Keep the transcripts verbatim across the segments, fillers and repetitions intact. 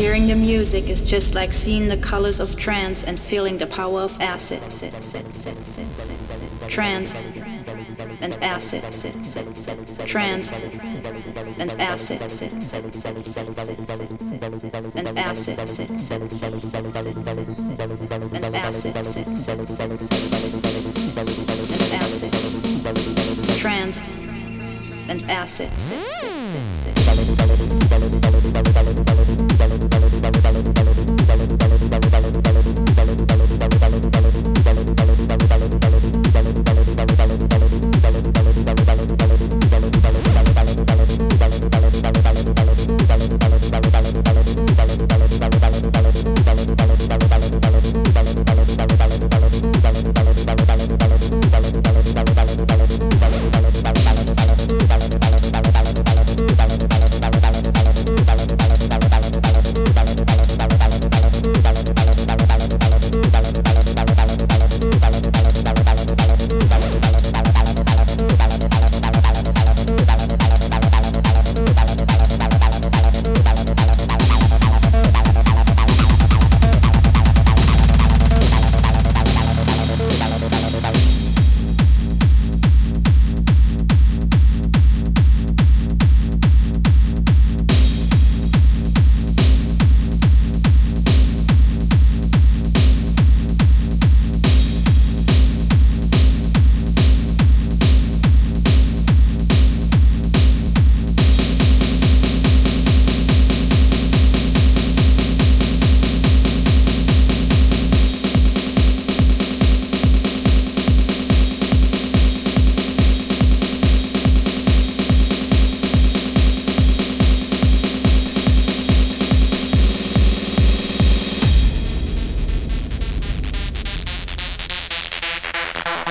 Hearing the music is just like seeing the colors of trance and feeling the power of acid. Trance and acid. Trance and acid. And acid. And acid. And acid. Trance and acid.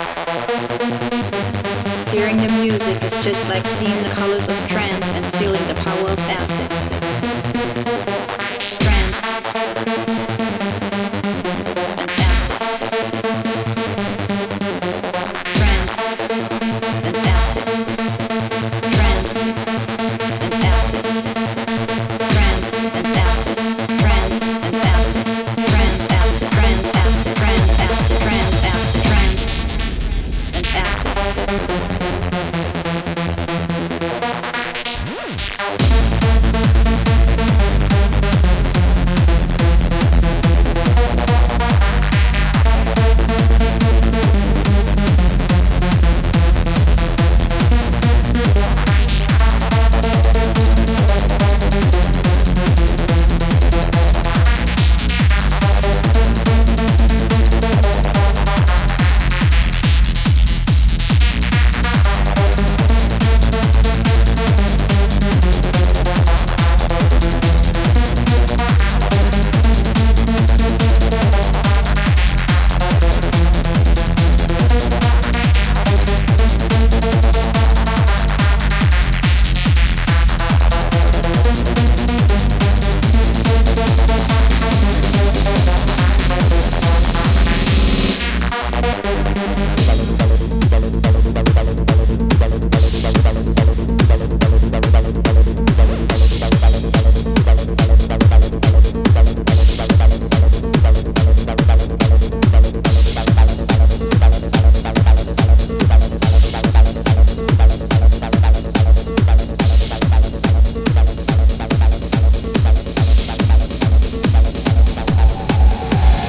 Hearing the music is just like seeing the colors of trance and feeling the